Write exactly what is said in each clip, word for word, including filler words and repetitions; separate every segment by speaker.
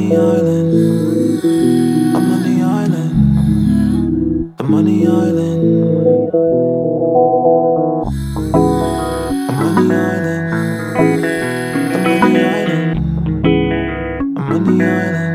Speaker 1: the island. I'm on the island. I'm on the island. I'm on the island. I'm on the island. I'm on the island.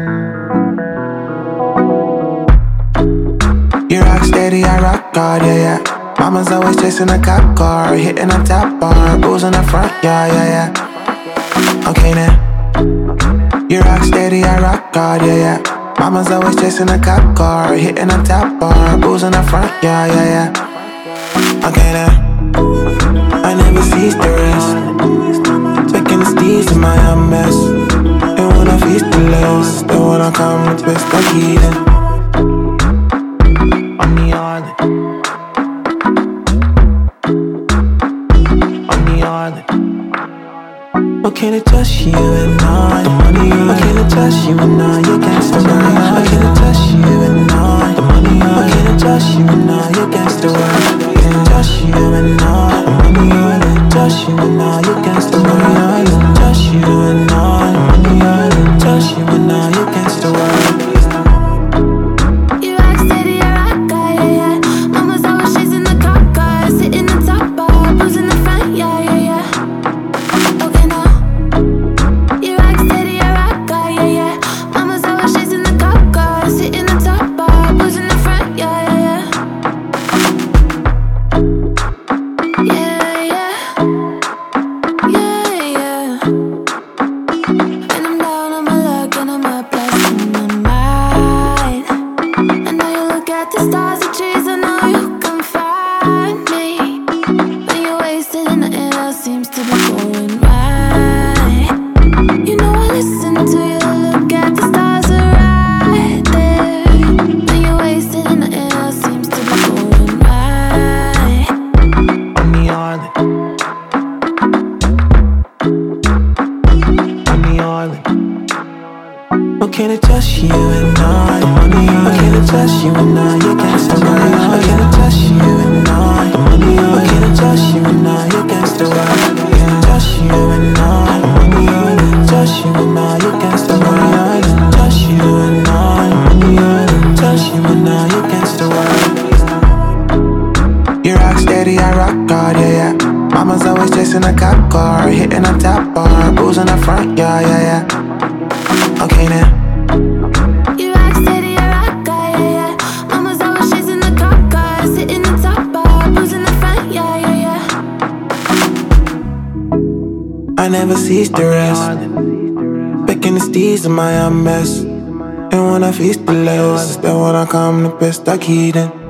Speaker 1: You rock steady, I rock hard, yeah, yeah. Mama's always chasing a cop car, hitting a top bar, booze in the front, yeah, yeah, yeah. Okay now. You rock steady, I rock hard, yeah, yeah. Mama's always chasing a cop car, hitting a top bar, booze in the front, yeah, yeah, yeah. Okay now. I never cease to rest, taking the steeds in my mess. And when I feast the less, then when I come with best like heathen. On the island. On the island. What can it touch you and I? The money, what can it touch you and I? You can't stop me. What can it touch you and I? The money, what can it touch you and I? You can't stop me. Can it touch you and I? The money, what can it touch you and I? You can't stop me. Touch you and I? The money, what can it touch you and I? You can't stop me. What can it touch you and I? The money, what can it touch you and I? You can't stop me. What can it touch you and I? The money, what can it touch you and I? You can't stop me. What can it touch you and I? The money, what can it touch you and I? You can't stop me. What can it touch you and I? The money, what can it touch you and I? You can't stop me. You rock steady, I rock hard, yeah, yeah. Mama's always chasing a cop car, hitting a top bar, booze in the front, yeah, yeah, yeah. Okay now.
Speaker 2: You rock steady, I rock hard, yeah, yeah. Mama's always chasing the cop cars, hitting the top bar, booze in the front, yeah, yeah, yeah.
Speaker 1: I never cease to rest, picking the steeds in my mess. And when I feast the less, then when I come the best like heathen.